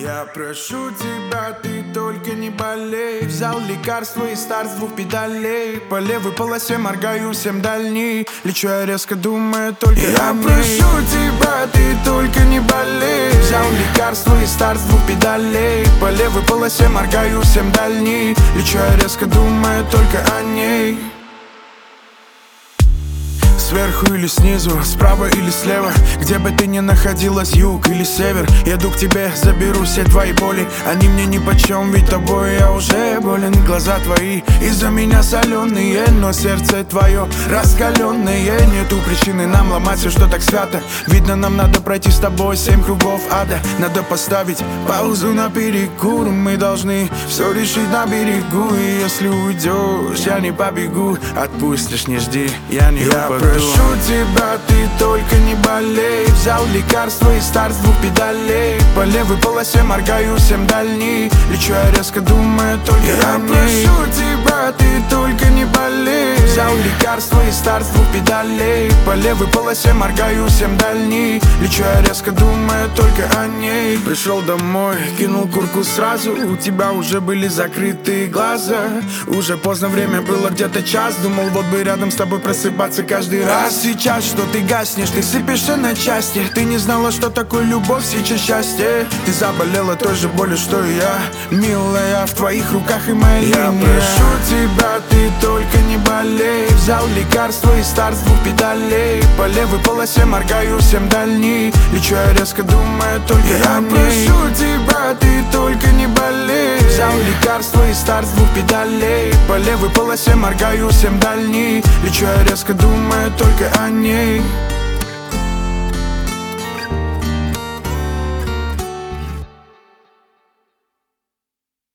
Я прошу тебя, ты только не болей. Взял лекарство и старт с 2 педалей. По левой полосе моргаю 7 дальней. Лечу я резко, думаю только о ней. Я прошу тебя, ты только не болей. Взял лекарство и старт с 2 педалей. По левой полосе моргаю 7 дальней. Лечу я резко, думаю только о ней. Сверху или снизу, справа или слева, где бы ты ни находилась, юг или север, еду к тебе, заберу все твои боли. Они мне нипочем, ведь тобой я уже болен. Глаза твои из-за меня соленые, но сердце твое раскаленное. Нету причины нам ломать все, что так свято. Видно, нам надо пройти с тобой 7 кругов ада. Надо поставить паузу на перекур. Мы должны все решить на берегу. И если уйдешь, я не побегу. Отпустишь, не жди, я не упаду. Прошу тебя, ты только не болей. Взял лекарство и старт с 2 педалей. По левой полосе моргаю 7 дальней. Лечу я резко, думаю только о ней. Я прошу тебя, ты только не болей. Взял лекарство и старт с 2 педалей. По левой полосе моргаю 7 дальней. Лечу я резко, думаю только о ней. Пришел домой, кинул куртку сразу. У тебя уже были закрытые глаза. Уже поздно, время было где-то час. Думал, вот бы рядом с тобой просыпаться каждый раз. Сейчас, что ты гаснешь, ты сыпешься на части. Ты не знала, что такое любовь, сейчас счастье. Ты заболела той же болью, что и я. Милая, в твоих руках и моя линия. Я прошу тебя, ты только не болей. Взял лекарство и старт с 2 педалей. По левой полосе моргаю 7 дальней. Лечу я резко, думаю только о ней. Я прошу тебя, ты только не болей. Взял лекарство и старт с 2 педалей. По левой полосе моргаю 7 дальней. Лечу я резко, думаю только о ней.